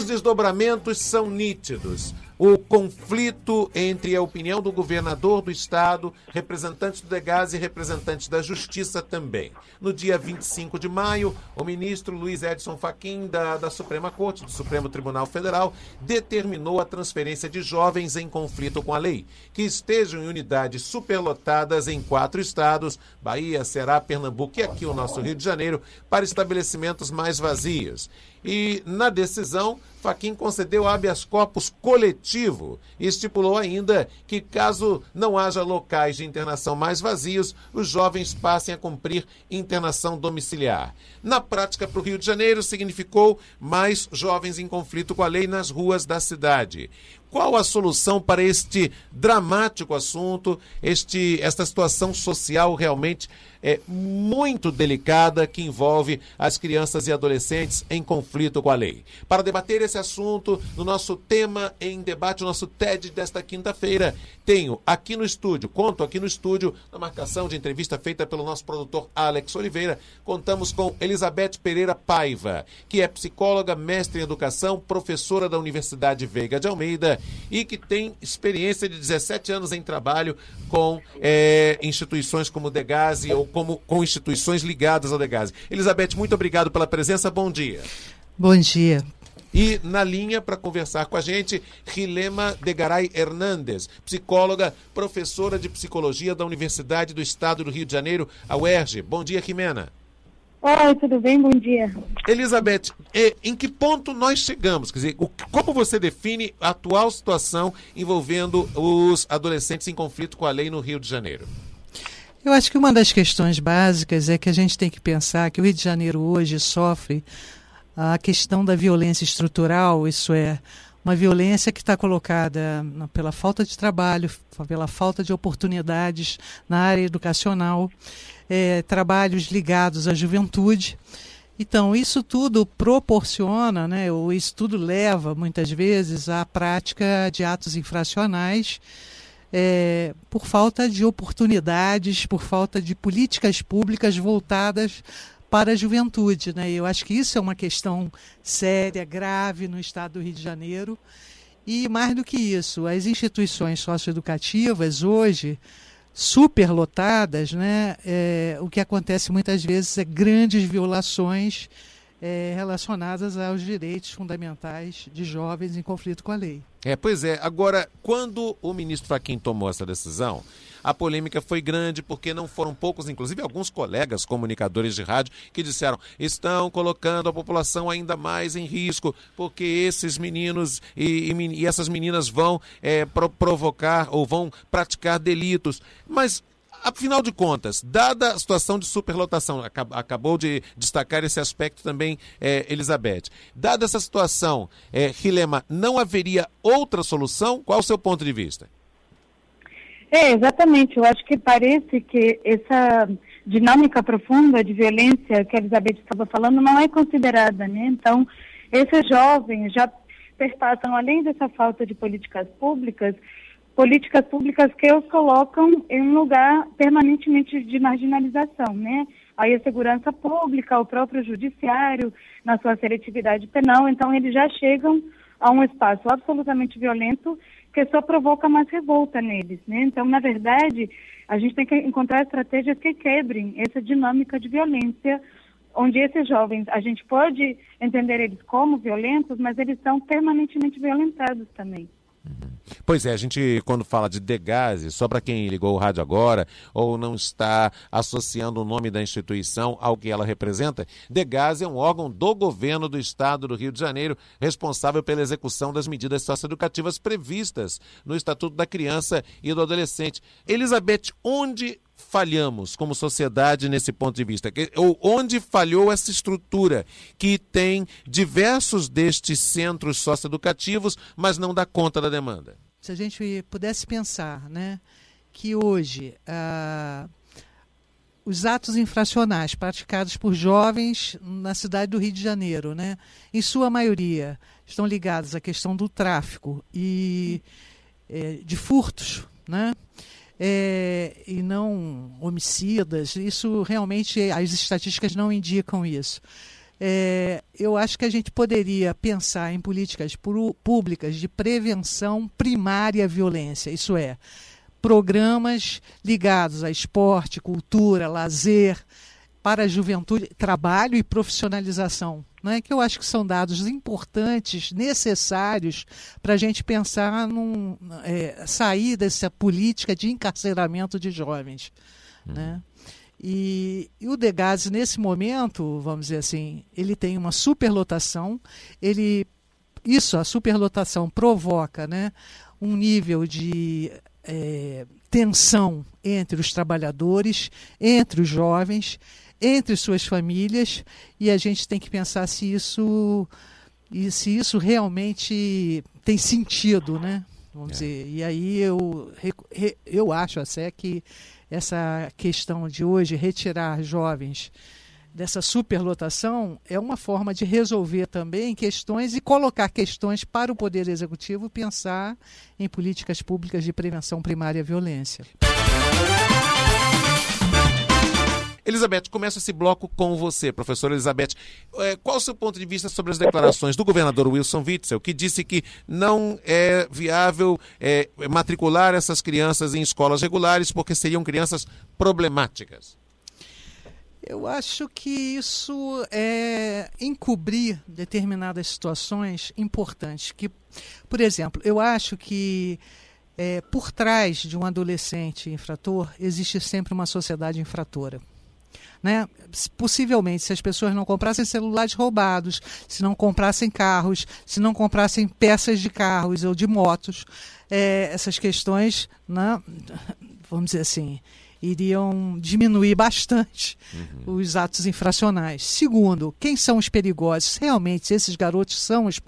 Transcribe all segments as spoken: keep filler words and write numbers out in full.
desdobramentos são nítidos. O conflito entre a opinião do governador do estado, representantes do Degase e representantes da Justiça também. No dia vinte e cinco de maio, o ministro Luiz Edson Fachin, da, da Suprema Corte, do Supremo Tribunal Federal, determinou a transferência de jovens em conflito com a lei, que estejam em unidades superlotadas em quatro estados, Bahia, Ceará, Pernambuco e aqui o nosso Rio de Janeiro, para estabelecimentos mais vazios. E, na decisão, Fachin concedeu habeas corpus coletivo e estipulou ainda que, caso não haja locais de internação mais vazios, os jovens passem a cumprir internação domiciliar. Na prática, para o Rio de Janeiro, significou mais jovens em conflito com a lei nas ruas da cidade. Qual a solução para este dramático assunto, este, esta situação social realmente é, muito delicada que envolve as crianças e adolescentes em conflito com a lei? Para debater esse assunto, no nosso tema em debate, o nosso T E D desta quinta-feira, tenho aqui no estúdio, conto aqui no estúdio, na marcação de entrevista feita pelo nosso produtor Alex Oliveira, contamos com Elizabeth Pereira Paiva, que é psicóloga, mestre em educação, professora da Universidade Veiga de Almeida, e que tem experiência de dezessete anos em trabalho com é, instituições como o Degase ou como, com instituições ligadas ao Degase. Elizabeth, muito obrigado pela presença, bom dia. Bom dia. E na linha para conversar com a gente, Rilema Degaray Hernandes, psicóloga, professora de psicologia da Universidade do Estado do Rio de Janeiro, a U E R J. Bom dia, Rimena. Oi, tudo bem? Bom dia. Elizabeth, em que ponto nós chegamos? Quer dizer, como você define a atual situação envolvendo os adolescentes em conflito com a lei no Rio de Janeiro? Eu acho que uma das questões básicas é que a gente tem que pensar que o Rio de Janeiro hoje sofre a questão da violência estrutural, isso é, uma violência que está colocada pela falta de trabalho, pela falta de oportunidades na área educacional, É, trabalhos ligados à juventude. Então, isso tudo proporciona, né, ou isso tudo leva, muitas vezes, à prática de atos infracionais é, por falta de oportunidades, por falta de políticas públicas voltadas para a juventude, né? Eu acho que isso é uma questão séria, grave no estado do Rio de Janeiro. E, mais do que isso, as instituições socioeducativas hoje superlotadas, né? É, o que acontece muitas vezes é grandes violações é, relacionadas aos direitos fundamentais de jovens em conflito com a lei. É, pois é. Agora, quando o ministro Fachin tomou essa decisão, a polêmica foi grande porque não foram poucos, inclusive alguns colegas comunicadores de rádio, que disseram estão colocando a população ainda mais em risco porque esses meninos e, e, e essas meninas vão é, pro, provocar ou vão praticar delitos. Mas, afinal de contas, dada a situação de superlotação, acabou de destacar esse aspecto também, é, Elizabeth, dada essa situação, é, Rilema, não haveria outra solução? Qual o seu ponto de vista? É, exatamente. Eu acho que parece que essa dinâmica profunda de violência que a Elizabeth estava falando não é considerada, né? Então, esses jovens já perpassam, além dessa falta de políticas públicas, políticas públicas que os colocam em um lugar permanentemente de marginalização, né? Aí a segurança pública, o próprio judiciário, na sua seletividade penal, então eles já chegam a um espaço absolutamente violento que só provoca mais revolta neles, né? Então, na verdade, a gente tem que encontrar estratégias que quebrem essa dinâmica de violência, onde esses jovens, a gente pode entender eles como violentos, mas eles são permanentemente violentados também. Pois é, a gente quando fala de Degase, só para quem ligou o rádio agora ou não está associando o nome da instituição ao que ela representa, Degase é um órgão do governo do estado do Rio de Janeiro responsável pela execução das medidas socioeducativas previstas no Estatuto da Criança e do Adolescente. Elizabeth, onde falhamos como sociedade nesse ponto de vista? Ou onde falhou essa estrutura que tem diversos destes centros socioeducativos, mas não dá conta da demanda? Se a gente pudesse pensar, né, que hoje ah, os atos infracionais praticados por jovens na cidade do Rio de Janeiro, né, em sua maioria, estão ligados à questão do tráfico e é, de furtos, né? É, e não homicidas, isso realmente, as estatísticas não indicam isso. É, eu acho que a gente poderia pensar em políticas públicas de prevenção primária à violência, isso é, programas ligados a esporte, cultura, lazer, para a juventude, trabalho e profissionalização, né? Que eu acho que são dados importantes, necessários para a gente pensar num, é, sair dessa política de encarceramento de jovens, uhum. né? E, e o Degase, nesse momento, vamos dizer assim, ele tem uma superlotação, ele, isso, a superlotação provoca, né, um nível de é, tensão entre os trabalhadores, entre os jovens, entre suas famílias, e a gente tem que pensar se isso, e se isso realmente tem sentido, né? Vamos é. dizer. E aí eu, eu acho até que essa questão de hoje retirar jovens dessa superlotação é uma forma de resolver também questões e colocar questões para o Poder Executivo pensar em políticas públicas de prevenção primária à violência. Elizabeth, começa esse bloco com você, professora Elizabeth. Qual o seu ponto de vista sobre as declarações do governador Wilson Witzel, que disse que não é viável é, matricular essas crianças em escolas regulares porque seriam crianças problemáticas? Eu acho que isso é encobrir determinadas situações importantes. Que, por exemplo, eu acho que é, por trás de um adolescente infrator existe sempre uma sociedade infratora. Né? Possivelmente, se as pessoas não comprassem celulares roubados, se não comprassem carros, se não comprassem peças de carros ou de motos, é, essas questões, né, vamos dizer assim, iriam diminuir bastante uhum. os atos infracionais. Segundo, quem são os perigosos? Realmente, esses garotos são os,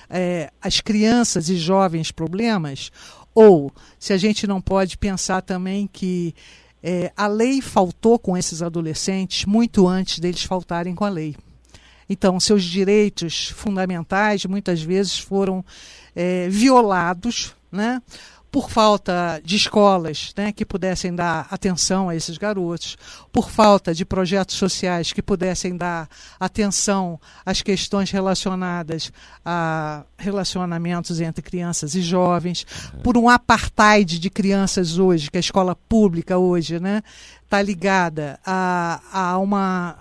é, as crianças e jovens problemas? Ou, se a gente não pode pensar também que É, a lei faltou com esses adolescentes muito antes deles faltarem com a lei. Então, seus direitos fundamentais muitas vezes foram é, violados, né, por falta de escolas, né, que pudessem dar atenção a esses garotos, por falta de projetos sociais que pudessem dar atenção às questões relacionadas a relacionamentos entre crianças e jovens, por um apartheid de crianças hoje, que a escola pública hoje, né, está ligada a, a uma...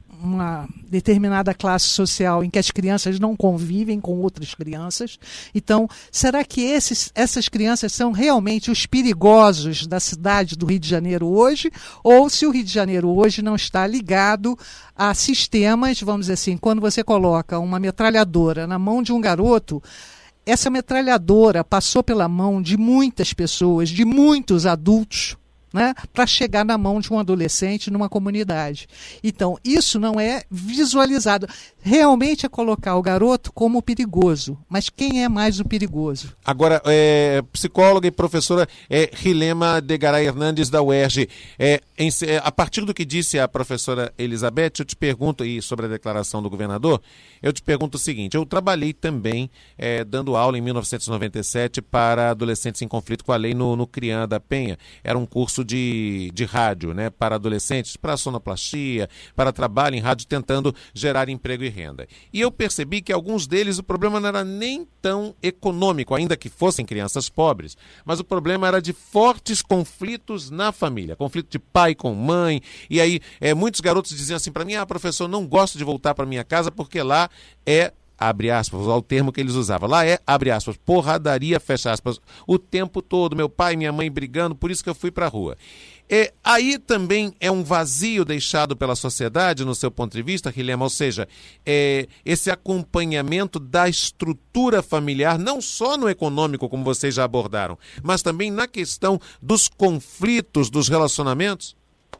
uma determinada classe social em que as crianças não convivem com outras crianças. Então, será que esses, essas crianças são realmente os perigosos da cidade do Rio de Janeiro hoje? Ou se o Rio de Janeiro hoje não está ligado a sistemas, vamos dizer assim, quando você coloca uma metralhadora na mão de um garoto, essa metralhadora passou pela mão de muitas pessoas, de muitos adultos, né, para chegar na mão de um adolescente numa comunidade. Então, isso não é visualizado. Realmente é colocar o garoto como perigoso. Mas quem é mais o perigoso? Agora, é, psicóloga e professora é, Rilema de Garay Hernandes, da U E R J. É, em, a partir do que disse a professora Elizabeth, eu te pergunto, e sobre a declaração do governador, eu te pergunto o seguinte: eu trabalhei também é, dando aula em mil novecentos e noventa e sete para adolescentes em conflito com a lei no, no CRIAN da Penha. Era um curso de, de rádio, né, para adolescentes, para sonoplastia, para trabalho em rádio, tentando gerar emprego e renda. E eu percebi que alguns deles o problema não era nem tão econômico, ainda que fossem crianças pobres, mas o problema era de fortes conflitos na família, conflito de pai com mãe, e aí é, muitos garotos diziam assim para mim: ah, professor, não gosto de voltar para minha casa porque lá é, abre aspas, vou usar o termo que eles usavam, lá é, abre aspas, porradaria, fecha aspas, o tempo todo, meu pai e minha mãe brigando, por isso que eu fui para a rua. É, aí também é um vazio deixado pela sociedade, no seu ponto de vista, Rilema, ou seja, é, esse acompanhamento da estrutura familiar, não só no econômico, como vocês já abordaram, mas também na questão dos conflitos, dos relacionamentos?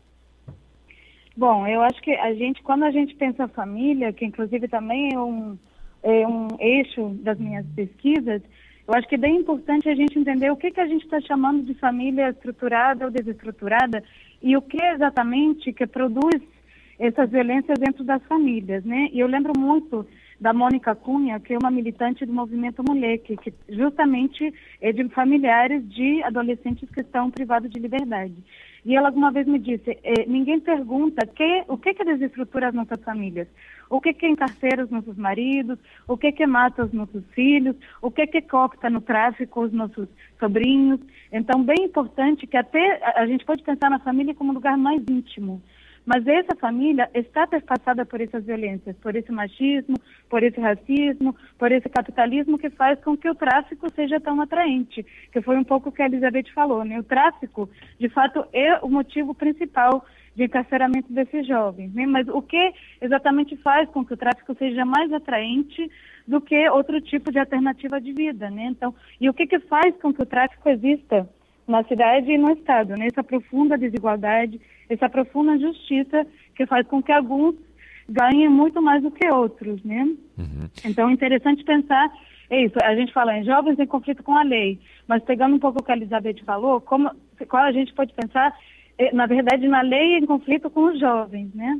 Bom, eu acho que a gente, quando a gente pensa família, que inclusive também é um, é um eixo das minhas pesquisas, eu acho que é bem importante a gente entender o que, que a gente está chamando de família estruturada ou desestruturada e o que exatamente que produz essas violências dentro das famílias, né? E eu lembro muito da Mônica Cunha, que é uma militante do Movimento Moleque, que justamente é de familiares de adolescentes que estão privados de liberdade. E ela alguma vez me disse, eh, ninguém pergunta que, o que que desestrutura as nossas famílias, o que que encarcera os nossos maridos, o que que mata os nossos filhos, o que que coopta no tráfico os nossos sobrinhos. Então, bem importante que até a, a gente pode pensar na família como um lugar mais íntimo. Mas essa família está perpassada por essas violências, por esse machismo, por esse racismo, por esse capitalismo que faz com que o tráfico seja tão atraente, que foi um pouco o que a Elizabeth falou, né? O tráfico, de fato, é o motivo principal de encarceramento desses jovens, né? Mas o que exatamente faz com que o tráfico seja mais atraente do que outro tipo de alternativa de vida, né? Então, e o que que faz com que o tráfico exista na cidade e no estado, né? Essa profunda desigualdade, essa profunda injustiça que faz com que alguns ganhem muito mais do que outros, né? Uhum. Então é interessante pensar, é isso, a gente fala em jovens em conflito com a lei, mas pegando um pouco o que a Elizabeth falou, como, qual a gente pode pensar, é, na verdade, na lei em conflito com os jovens, né?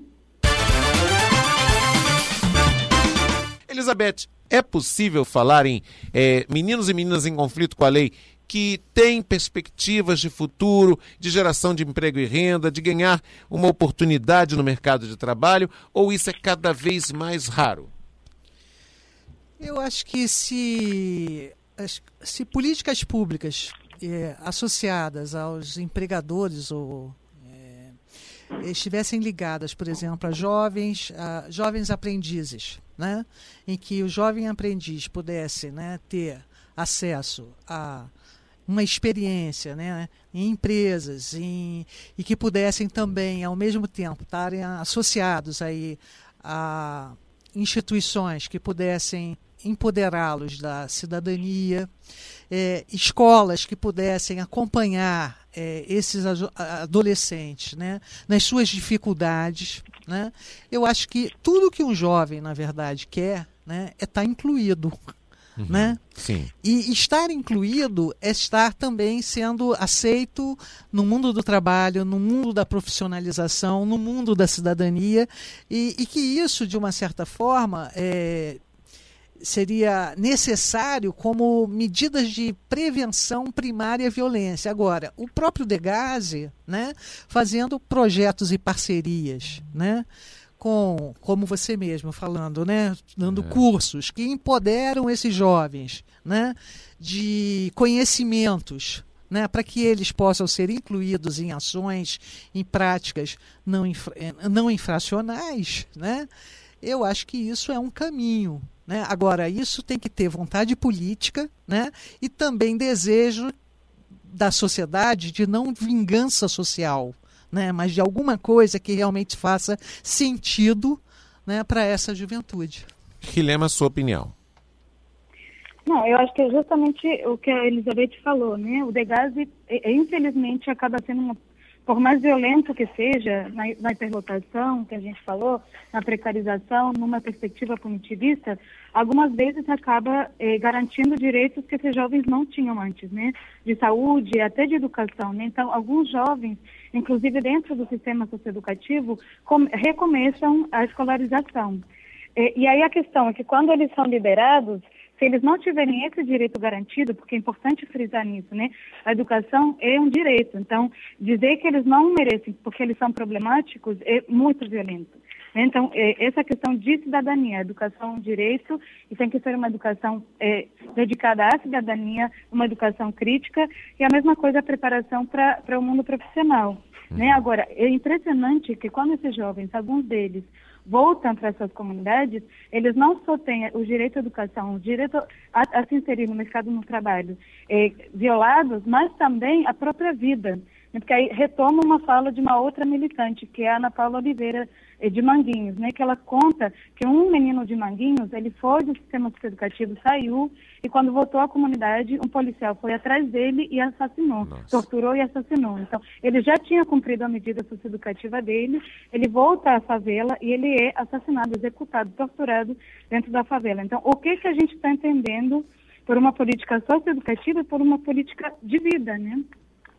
Elizabeth, é possível falar em é, meninos e meninas em conflito com a lei que têm perspectivas de futuro, de geração de emprego e renda, de ganhar uma oportunidade no mercado de trabalho, ou isso é cada vez mais raro? Eu acho que se, se políticas públicas é, associadas aos empregadores ou é, estivessem ligadas, por exemplo, a jovens, a jovens aprendizes, né, em que o jovem aprendiz pudesse, né, ter acesso a uma experiência, né, em empresas em, e que pudessem também, ao mesmo tempo, estarem associados aí a instituições que pudessem empoderá-los da cidadania, é, escolas que pudessem acompanhar é, esses adolescentes, né, nas suas dificuldades, né. Eu acho que tudo que um jovem, na verdade, quer, né, é estar incluído. Uhum, né? Sim. E estar incluído é estar também sendo aceito no mundo do trabalho, no mundo da profissionalização, no mundo da cidadania, e, e que isso, de uma certa forma, é, seria necessário como medidas de prevenção primária à violência. Agora, o próprio Degase, né, fazendo projetos e parcerias, né, com, como você mesmo falando, né, dando é. cursos que empoderam esses jovens, né, de conhecimentos, né, para que eles possam ser incluídos em ações, em práticas não, infra, não infracionais, né, eu acho que isso é um caminho, né. Agora, isso tem que ter vontade política, né, e também desejo da sociedade de não vingança social, né, mas de alguma coisa que realmente faça sentido, né, para essa juventude. Rilema, sua opinião? Não, eu acho que é justamente o que a Elizabeth falou, né? O Degase, infelizmente, acaba sendo, uma, por mais violento que seja, na, na hiperlotação que a gente falou, na precarização, numa perspectiva punitivista, algumas vezes acaba eh, garantindo direitos que esses jovens não tinham antes, né? De saúde, até de educação, né? Então, alguns jovens, inclusive dentro do sistema socioeducativo, com, recomeçam a escolarização. E, e aí a questão é que quando eles são liberados, se eles não tiverem esse direito garantido, porque é importante frisar nisso, né? A educação é um direito. Então, dizer que eles não merecem porque eles são problemáticos é muito violento. Então, é, essa questão de cidadania, a educação é um direito e tem que ser uma educação é, dedicada à cidadania, uma educação crítica e a mesma coisa a preparação para o mundo profissional. Uhum. Né? Agora, é impressionante que quando esses jovens, alguns deles, voltam para essas comunidades, eles não só têm o direito à educação, o direito a, a se inserir no mercado do trabalho é, violados, mas também a própria vida. Porque aí retoma uma fala de uma outra militante, que é a Ana Paula Oliveira, de Manguinhos, né, que ela conta que um menino de Manguinhos, ele foi do sistema socioeducativo, saiu, e quando voltou à comunidade, um policial foi atrás dele e assassinou, Nossa. torturou e assassinou. Então, ele já tinha cumprido a medida socioeducativa dele, ele volta à favela e ele é assassinado, executado, torturado dentro da favela. Então, o que, que a gente está entendendo por uma política socioeducativa e por uma política de vida, né?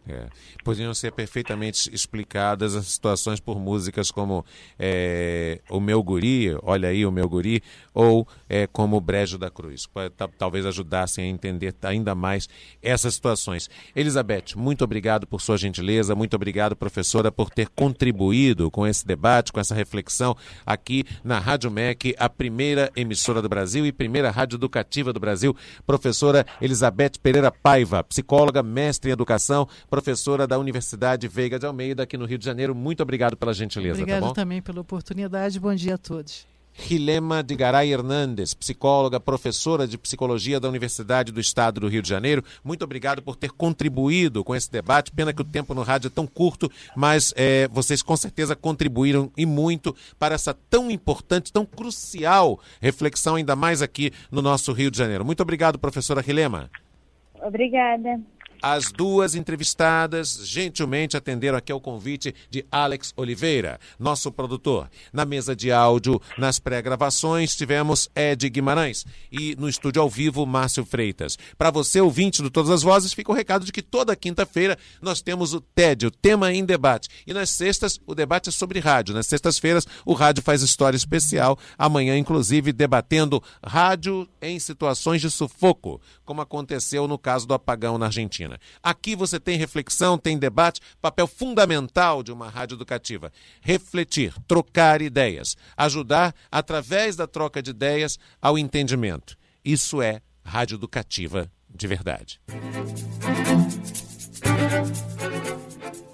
É. Poderiam ser perfeitamente explicadas as situações por músicas como é, O Meu Guri, Olha Aí o Meu Guri, ou é, como Brejo da Cruz. Talvez ajudassem a entender ainda mais essas situações. Elizabeth, muito obrigado por sua gentileza, muito obrigado, professora, por ter contribuído com esse debate, com essa reflexão aqui na Rádio M E C, a primeira emissora do Brasil e primeira rádio educativa do Brasil. Professora Elizabeth Pereira Paiva, psicóloga, mestre em educação, professora da Universidade Veiga de Almeida, aqui no Rio de Janeiro. Muito obrigado pela gentileza. Obrigado, tá bom? também pela oportunidade. Bom dia a todos. Rilema de Garay Hernandes, psicóloga, professora de psicologia da Universidade do Estado do Rio de Janeiro. Muito obrigado por ter contribuído com esse debate. Pena que o tempo no rádio é tão curto, mas é, vocês com certeza contribuíram e muito para essa tão importante, tão crucial reflexão, ainda mais aqui no nosso Rio de Janeiro. Muito obrigado, professora Rilema. Obrigada. As duas entrevistadas gentilmente atenderam aqui ao convite de Alex Oliveira, nosso produtor. Na mesa de áudio, nas pré-gravações, tivemos Ed Guimarães e no estúdio ao vivo, Márcio Freitas. Para você, ouvinte do Todas as Vozes, fica o recado de que toda quinta-feira nós temos o T E D, o Tema em Debate. E nas sextas, o debate é sobre rádio. Nas sextas-feiras, o rádio faz história especial. Amanhã, inclusive, debatendo rádio em situações de sufoco, como aconteceu no caso do apagão na Argentina. Aqui você tem reflexão, tem debate, papel fundamental de uma rádio educativa. Refletir, trocar ideias, ajudar através da troca de ideias ao entendimento. Isso é rádio educativa de verdade.